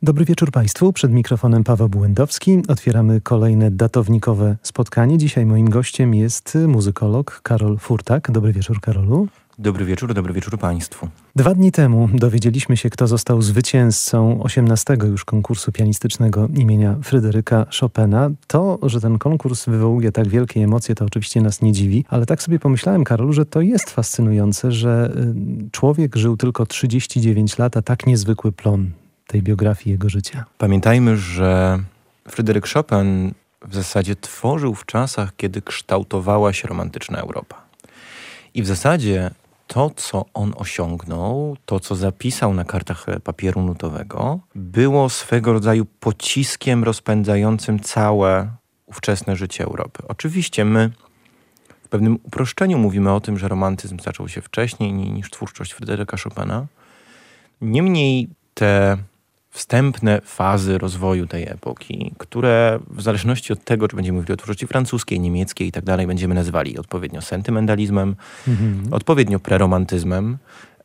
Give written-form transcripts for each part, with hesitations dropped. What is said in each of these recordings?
Dobry wieczór Państwu. Przed mikrofonem Paweł Błędowski. Otwieramy kolejne datownikowe spotkanie. Dzisiaj moim gościem jest muzykolog Karol Furtak. Dobry wieczór, Karolu. Dobry wieczór Państwu. 2 dni temu dowiedzieliśmy się, kto został zwycięzcą 18. już konkursu pianistycznego imienia Fryderyka Chopina. To, że ten konkurs wywołuje tak wielkie emocje, to oczywiście nas nie dziwi, ale tak sobie pomyślałem, Karolu, że to jest fascynujące, że człowiek żył tylko 39 lat, a tak niezwykły plon tej biografii jego życia. Pamiętajmy, że Fryderyk Chopin w zasadzie tworzył w czasach, kiedy kształtowała się romantyczna Europa. I w zasadzie to, co on osiągnął, to, co zapisał na kartach papieru nutowego, było swego rodzaju pociskiem rozpędzającym całe ówczesne życie Europy. Oczywiście my w pewnym uproszczeniu mówimy o tym, że romantyzm zaczął się wcześniej niż twórczość Fryderyka Chopina. Niemniej te wstępne fazy rozwoju tej epoki, które w zależności od tego, czy będziemy mówili o twórczości francuskiej, niemieckiej i tak dalej, będziemy nazywali odpowiednio sentymentalizmem, odpowiednio preromantyzmem,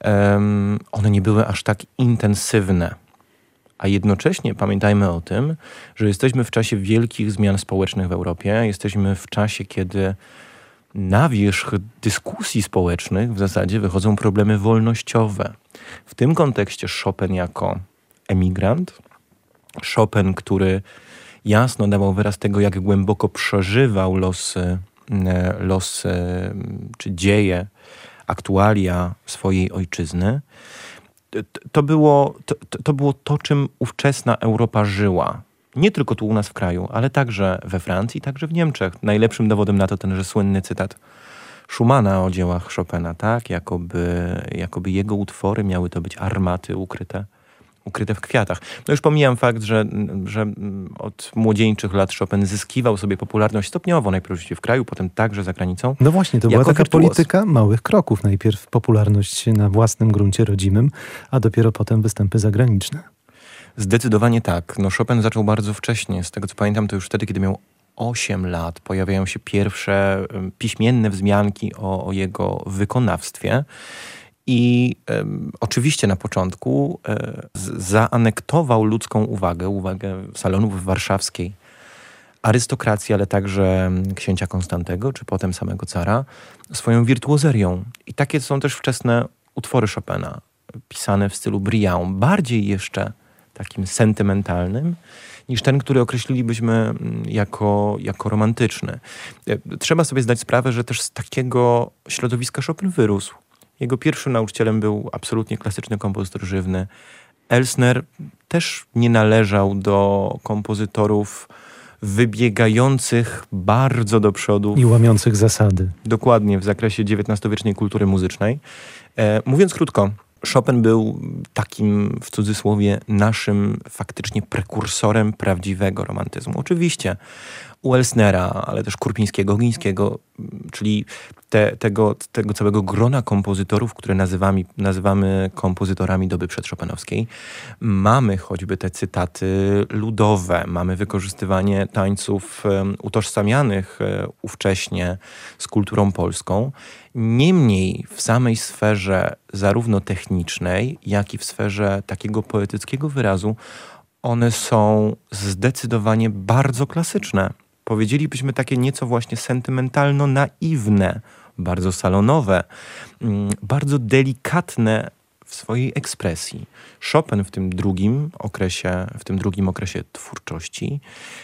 one nie były aż tak intensywne. A jednocześnie pamiętajmy o tym, że jesteśmy w czasie wielkich zmian społecznych w Europie. Jesteśmy w czasie, kiedy na wierzch dyskusji społecznych w zasadzie wychodzą problemy wolnościowe. W tym kontekście Chopin jako emigrant, Chopin, który jasno dawał wyraz tego, jak głęboko przeżywał losy czy dzieje, aktualia swojej ojczyzny, to było to, czym ówczesna Europa żyła. Nie tylko tu u nas w kraju, ale także we Francji, także w Niemczech. Najlepszym dowodem na to tenże słynny cytat Schumana o dziełach Chopina, tak? Jakoby jego utwory miały to być armaty ukryte w kwiatach. No już pomijam fakt, że od młodzieńczych lat Chopin zyskiwał sobie popularność stopniowo, najpierw oczywiście w kraju, potem także za granicą. No właśnie, to była taka polityka małych kroków. Najpierw popularność na własnym gruncie rodzimym, a dopiero potem występy zagraniczne. Zdecydowanie tak. No Chopin zaczął bardzo wcześnie. Z tego co pamiętam, to już wtedy, kiedy miał 8 lat, pojawiają się pierwsze piśmienne wzmianki o jego wykonawstwie. I oczywiście na początku zaanektował ludzką uwagę salonów warszawskiej arystokracji, ale także księcia Konstantego, czy potem samego cara, swoją wirtuozerią. I takie są też wczesne utwory Chopina, pisane w stylu Briand, bardziej jeszcze takim sentymentalnym, niż ten, który określilibyśmy jako romantyczny. Trzeba sobie zdać sprawę, że też z takiego środowiska Chopin wyrósł. Jego pierwszym nauczycielem był absolutnie klasyczny kompozytor żywny. Elsner też nie należał do kompozytorów wybiegających bardzo do przodu. I łamiących zasady. Dokładnie, w zakresie XIX-wiecznej kultury muzycznej. Mówiąc krótko, Chopin był takim, w cudzysłowie, naszym faktycznie prekursorem prawdziwego romantyzmu. Oczywiście u Elsnera, ale też Kurpińskiego, Ogińskiego, czyli tego całego grona kompozytorów, które nazywamy kompozytorami doby przedchopinowskiej. Mamy choćby te cytaty ludowe, mamy wykorzystywanie tańców utożsamianych ówcześnie z kulturą polską. Niemniej w samej sferze zarówno technicznej, jak i w sferze takiego poetyckiego wyrazu one są zdecydowanie bardzo klasyczne. Powiedzielibyśmy takie nieco właśnie sentymentalno-naiwne, bardzo salonowe, bardzo delikatne w swojej ekspresji. Chopin w tym drugim okresie twórczości,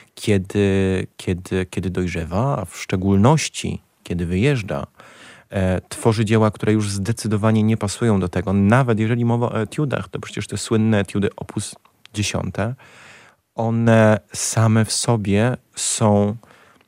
kiedy dojrzewa, a w szczególności kiedy wyjeżdża, tworzy dzieła, które już zdecydowanie nie pasują do tego. Nawet jeżeli mowa o etiudach, to przecież te słynne etiudy opus 10, one same w sobie są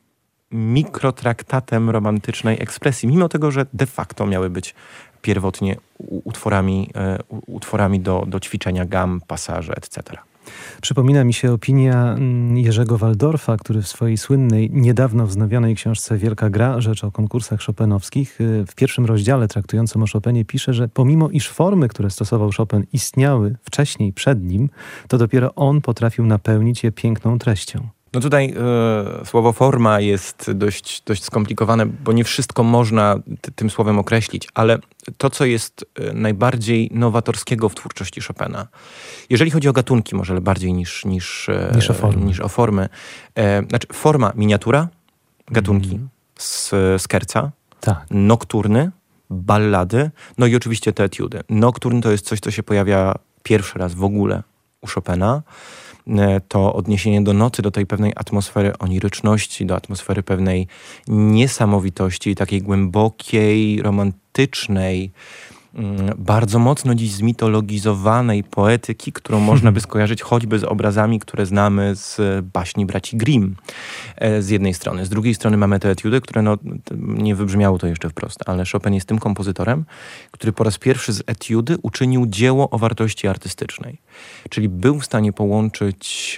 mikrotraktatem romantycznej ekspresji, mimo tego, że de facto miały być pierwotnie utworami do ćwiczenia gam, pasaże, etc. Przypomina mi się opinia Jerzego Waldorfa, który w swojej słynnej, niedawno wznowionej książce Wielka gra, rzecz o konkursach chopinowskich, w pierwszym rozdziale traktującym o Chopinie pisze, że pomimo iż formy, które stosował Chopin, istniały wcześniej przed nim, to dopiero on potrafił napełnić je piękną treścią. No tutaj słowo forma jest dość skomplikowane, bo nie wszystko można tym słowem określić, ale to, co jest najbardziej nowatorskiego w twórczości Chopina, jeżeli chodzi o gatunki może bardziej niż o formy. Znaczy forma, miniatura, gatunki, scherza, tak. Nokturny, ballady, no i oczywiście te etiudy. Nokturn to jest coś, co się pojawia pierwszy raz w ogóle u Chopina. To odniesienie do nocy, do tej pewnej atmosfery oniryczności, do atmosfery pewnej niesamowitości, takiej głębokiej, romantycznej, bardzo mocno dziś zmitologizowanej poetyki, którą można by skojarzyć choćby z obrazami, które znamy z baśni braci Grimm z jednej strony. Z drugiej strony mamy te etiudy, które nie wybrzmiało to jeszcze wprost, ale Chopin jest tym kompozytorem, który po raz pierwszy z etiudy uczynił dzieło o wartości artystycznej. Czyli był w stanie połączyć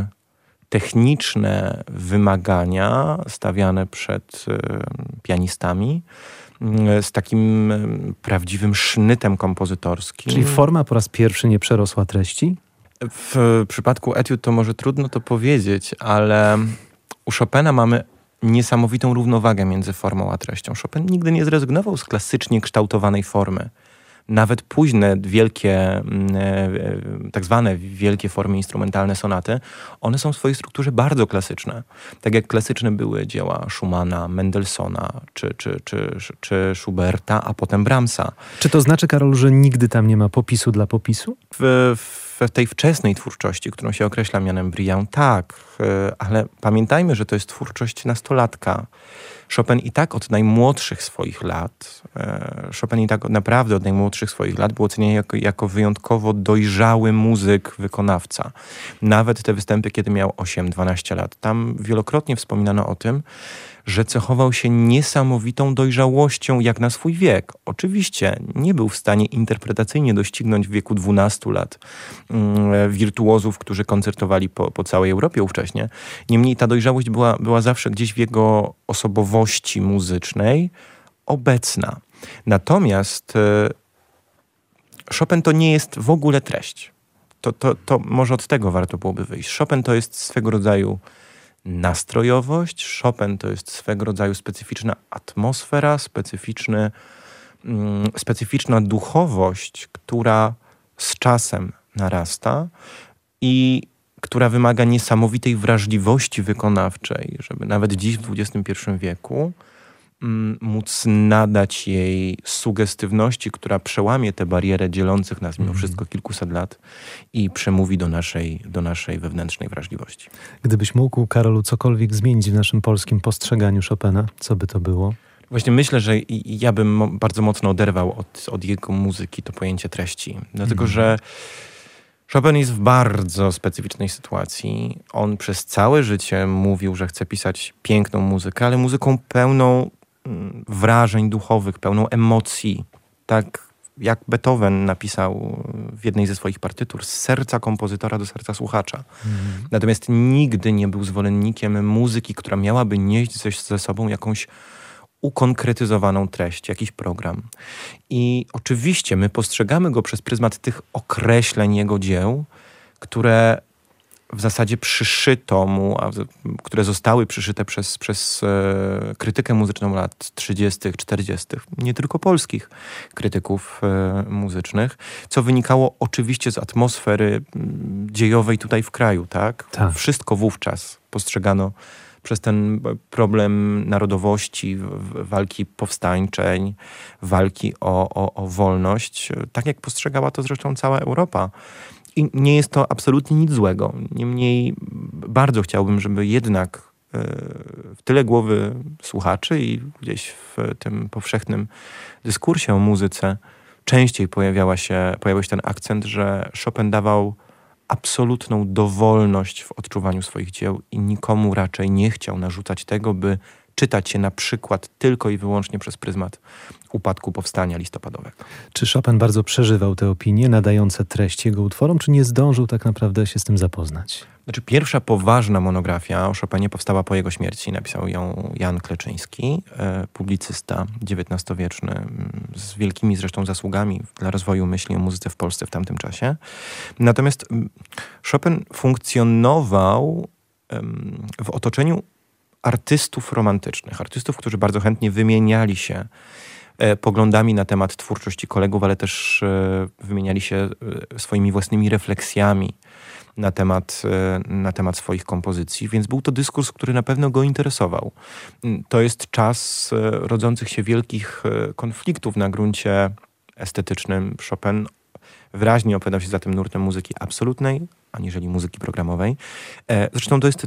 techniczne wymagania stawiane przed pianistami z takim prawdziwym sznytem kompozytorskim. Czyli forma po raz pierwszy nie przerosła treści? W przypadku etiud to może trudno to powiedzieć, ale u Chopina mamy niesamowitą równowagę między formą a treścią. Chopin nigdy nie zrezygnował z klasycznie kształtowanej formy. Nawet późne, wielkie, tak zwane wielkie formy instrumentalne sonaty, one są w swojej strukturze bardzo klasyczne. Tak jak klasyczne były dzieła Schumana, Mendelssohna czy Schuberta, a potem Brahmsa. Czy to znaczy, Karol, że nigdy tam nie ma popisu dla popisu? W tej wczesnej twórczości, którą się określa mianem brillant, tak, ale pamiętajmy, że to jest twórczość nastolatka. Chopin i tak od najmłodszych swoich lat, naprawdę od najmłodszych swoich lat był oceniany jako wyjątkowo dojrzały muzyk, wykonawca. Nawet te występy, kiedy miał 8-12 lat, tam wielokrotnie wspominano o tym, że cechował się niesamowitą dojrzałością jak na swój wiek. Oczywiście nie był w stanie interpretacyjnie doścignąć w wieku 12 lat wirtuozów, którzy koncertowali po całej Europie ówcześnie. Niemniej ta dojrzałość była zawsze gdzieś w jego osobowości muzycznej obecna. Natomiast Chopin to nie jest w ogóle treść. To może od tego warto byłoby wyjść. Chopin to jest swego rodzaju nastrojowość. Chopin to jest swego rodzaju specyficzna atmosfera, specyficzna duchowość, która z czasem narasta i która wymaga niesamowitej wrażliwości wykonawczej, żeby nawet dziś w XXI wieku móc nadać jej sugestywności, która przełamie tę barierę dzielących nas mimo wszystko kilkuset lat i przemówi do naszej wewnętrznej wrażliwości. Gdybyś mógł, Karolu, cokolwiek zmienić w naszym polskim postrzeganiu Chopina, co by to było? Właśnie myślę, że ja bym bardzo mocno oderwał od jego muzyki to pojęcie treści. Dlatego, że Chopin jest w bardzo specyficznej sytuacji. On przez całe życie mówił, że chce pisać piękną muzykę, ale muzyką pełną wrażeń duchowych, pełną emocji. Tak jak Beethoven napisał w jednej ze swoich partytur, z serca kompozytora do serca słuchacza. Natomiast nigdy nie był zwolennikiem muzyki, która miałaby nieść ze sobą jakąś ukonkretyzowaną treść, jakiś program. I oczywiście my postrzegamy go przez pryzmat tych określeń jego dzieł, które w zasadzie przyszyto mu, które zostały przyszyte przez krytykę muzyczną lat 30., 40., nie tylko polskich krytyków muzycznych, co wynikało oczywiście z atmosfery dziejowej tutaj w kraju, tak? Wszystko wówczas postrzegano przez ten problem narodowości, walki powstańczej, walki o wolność, tak jak postrzegała to zresztą cała Europa. I nie jest to absolutnie nic złego. Niemniej bardzo chciałbym, żeby jednak w tyle głowy słuchaczy i gdzieś w tym powszechnym dyskursie o muzyce częściej pojawił się ten akcent, że Chopin dawał absolutną dowolność w odczuwaniu swoich dzieł i nikomu raczej nie chciał narzucać tego, by czytać się na przykład tylko i wyłącznie przez pryzmat upadku powstania listopadowego. Czy Chopin bardzo przeżywał te opinie nadające treść jego utworom, czy nie zdążył tak naprawdę się z tym zapoznać? Znaczy, pierwsza poważna monografia o Chopinie powstała po jego śmierci. Napisał ją Jan Kleczyński, publicysta XIX-wieczny, z wielkimi zresztą zasługami dla rozwoju myśli o muzyce w Polsce w tamtym czasie. Natomiast Chopin funkcjonował w otoczeniu artystów romantycznych, artystów, którzy bardzo chętnie wymieniali się poglądami na temat twórczości kolegów, ale też wymieniali się swoimi własnymi refleksjami na temat swoich kompozycji, więc był to dyskurs, który na pewno go interesował. To jest czas rodzących się wielkich konfliktów na gruncie estetycznym. Chopin wyraźnie opowiadał się za tym nurtem muzyki absolutnej, aniżeli muzyki programowej. Zresztą to jest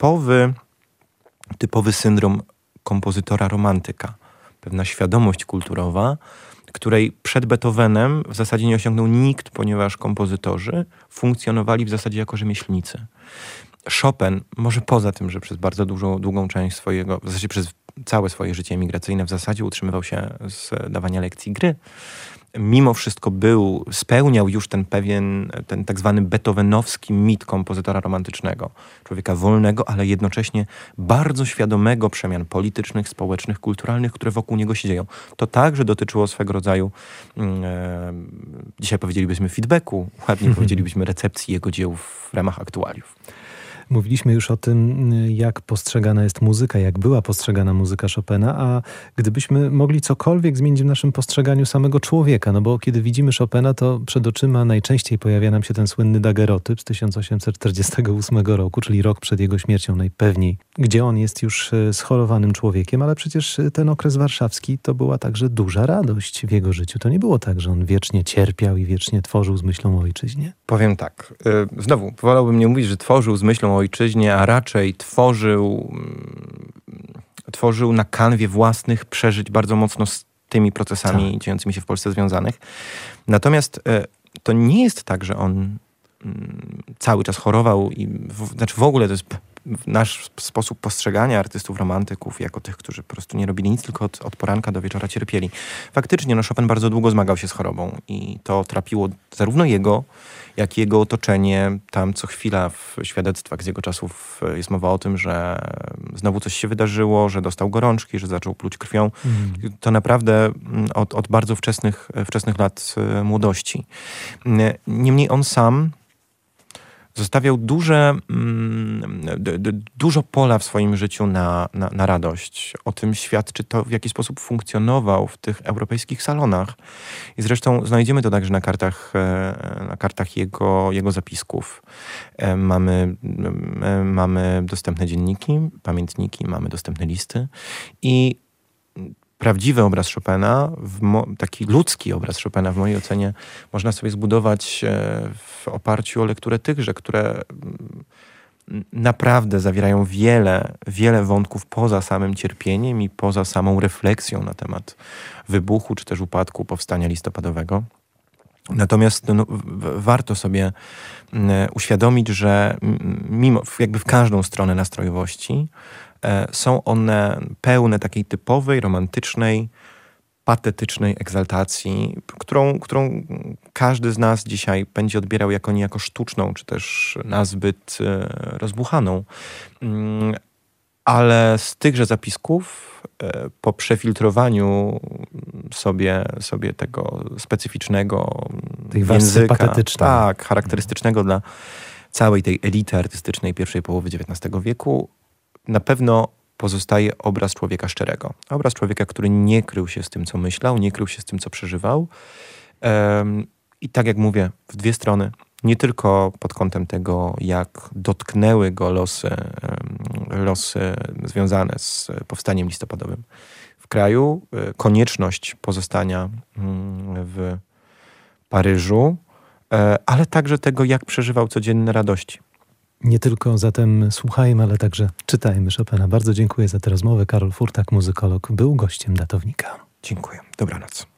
typowy syndrom kompozytora romantyka. Pewna świadomość kulturowa, której przed Beethovenem w zasadzie nie osiągnął nikt, ponieważ kompozytorzy funkcjonowali w zasadzie jako rzemieślnicy. Chopin, może poza tym, że przez bardzo długą część swojego, w zasadzie przez całe swoje życie emigracyjne w zasadzie utrzymywał się z dawania lekcji gry, mimo wszystko spełniał już ten tak zwany beethovenowski mit kompozytora romantycznego. Człowieka wolnego, ale jednocześnie bardzo świadomego przemian politycznych, społecznych, kulturalnych, które wokół niego się dzieją. To także dotyczyło swego rodzaju, dzisiaj powiedzielibyśmy feedbacku, ładnie powiedzielibyśmy recepcji jego dzieł w ramach aktualiów. Mówiliśmy już o tym, jak postrzegana jest muzyka, jak była postrzegana muzyka Chopina, a gdybyśmy mogli cokolwiek zmienić w naszym postrzeganiu samego człowieka, no bo kiedy widzimy Chopina, to przed oczyma najczęściej pojawia nam się ten słynny dagerotyp z 1848 roku, czyli rok przed jego śmiercią najpewniej, gdzie on jest już schorowanym człowiekiem, ale przecież ten okres warszawski to była także duża radość w jego życiu. To nie było tak, że on wiecznie cierpiał i wiecznie tworzył z myślą o ojczyźnie? Powiem tak, znowu, wolałbym nie mówić, że tworzył z myślą o ojczyźnie, a raczej tworzył na kanwie własnych przeżyć bardzo mocno z tymi procesami dziejącymi się w Polsce związanych. Natomiast to nie jest tak, że on cały czas chorował znaczy w ogóle to jest nasz sposób postrzegania artystów romantyków jako tych, którzy po prostu nie robili nic, tylko od poranka do wieczora cierpieli. Faktycznie Chopin bardzo długo zmagał się z chorobą i to trapiło zarówno jego, jak i jego otoczenie. Tam co chwila w świadectwach z jego czasów jest mowa o tym, że znowu coś się wydarzyło, że dostał gorączki, że zaczął pluć krwią. To naprawdę od bardzo wczesnych lat młodości. Niemniej on sam zostawiał dużo pola w swoim życiu na radość. O tym świadczy to, w jaki sposób funkcjonował w tych europejskich salonach. I zresztą znajdziemy to także na kartach jego zapisków. Mamy dostępne dzienniki, pamiętniki, mamy dostępne listy. I prawdziwy obraz Chopina, taki ludzki obraz Chopina w mojej ocenie można sobie zbudować w oparciu o lekturę tychże, które naprawdę zawierają wiele wątków poza samym cierpieniem i poza samą refleksją na temat wybuchu czy też upadku powstania listopadowego. Natomiast warto sobie uświadomić, że jakby w każdą stronę nastrojowości są one pełne takiej typowej, romantycznej, patetycznej egzaltacji, którą każdy z nas dzisiaj będzie odbierał jako niejako sztuczną, czy też nazbyt rozbuchaną. Ale z tychże zapisków, po przefiltrowaniu sobie tego specyficznego tej języka, patetycznej. Tak, charakterystycznego dla całej tej elity artystycznej pierwszej połowy XIX wieku, na pewno pozostaje obraz człowieka szczerego. Obraz człowieka, który nie krył się z tym, co myślał, nie krył się z tym, co przeżywał. I tak jak mówię, w dwie strony. Nie tylko pod kątem tego, jak dotknęły go losy związane z powstaniem listopadowym w kraju, konieczność pozostania w Paryżu, ale także tego, jak przeżywał codzienne radości. Nie tylko zatem słuchajmy, ale także czytajmy Chopina. Bardzo dziękuję za tę rozmowę. Karol Furtak, muzykolog, był gościem Datownika. Dziękuję. Dobranoc.